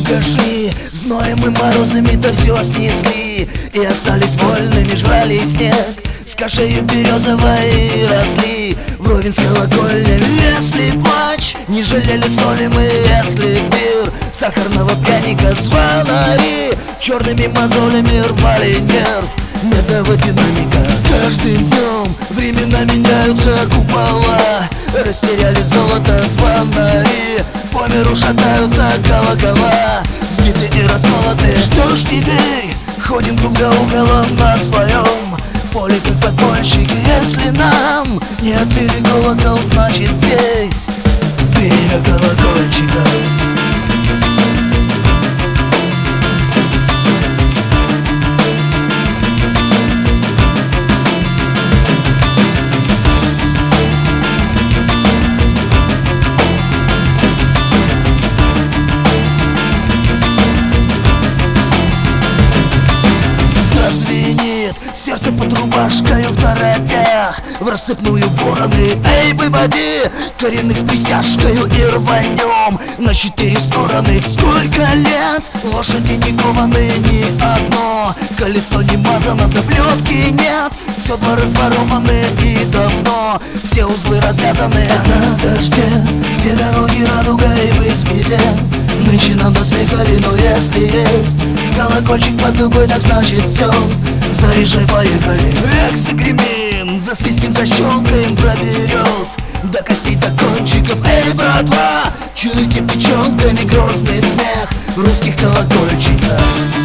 Долго шли, зноем и морозами-то все снесли, и остались вольными, жрали снег. С кашею березовой росли вровень с колокольнями. Если плач, не жалели соли мы, если пир сахарного пряника звонари черными мозолями рвали нерв медного динамика. С каждым днем времена меняются, купола растеряли золото звонари, по миру шатаются колокола, сбиты и расколоты. Что ж теперь, ходим круг да около на своем поле, как подпольщики. Если нам не отбили колокол, значит здесь время колокольчика. Сердце под рубашкою в торопях, в рассыпную вороны. Эй, выводи коренных с присяжкою и рванем на 4 стороны. Сколько лет лошади не кованы, ни одно колесо не мазано, да плетки нет. Все дворы разворованы и давно все узлы развязаны. А на дожде все дороги радугой быть беде. Нынче нам досмехали, но если есть колокольчик под дубой, так значит все. Заряжай, поехали. Эх, загремим, засвистим, защелкаем, проберет до костей, до кончиков. Эй, братва, чуете печенками грозный смех русских колокольчиков.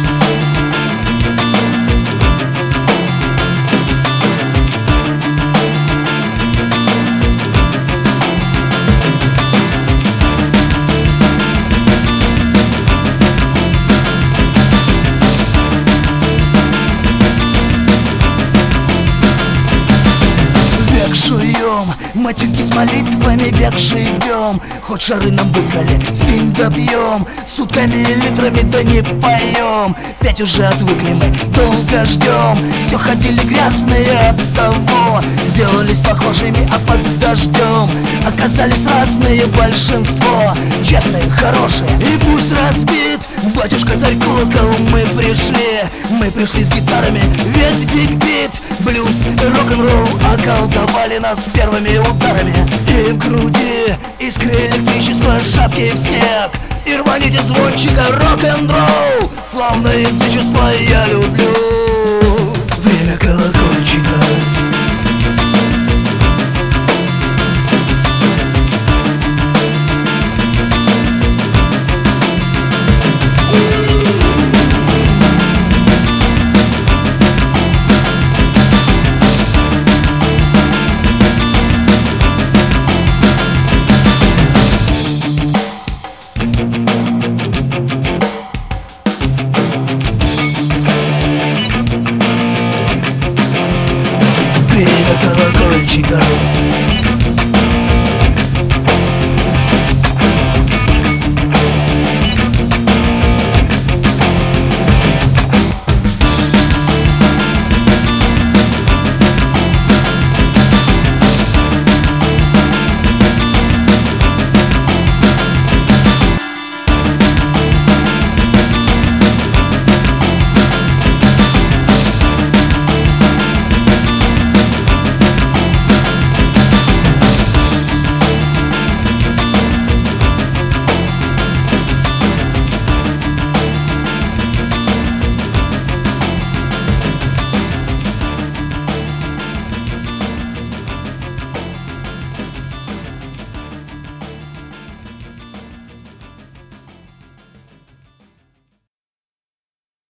Матюки с молитвами век живем. Хоть шары нам выколи, спим да пьем, сутками и литрами да не поем. 5 уже отвыкли мы, долго ждем. Все ходили грязные от того, сделались похожими, а под дождем оказались разные большинство. Честные, хорошие, и пусть разбит батюшка царь колокол. Мы пришли с гитарами, ведь биг-бит, блюз и рок-н-ролл околдовали нас первыми ударами. И в груди искры электричества, шапки в снег, и рваните звончика рок-н-ролл. Славное язычество я люблю, время колокольчика.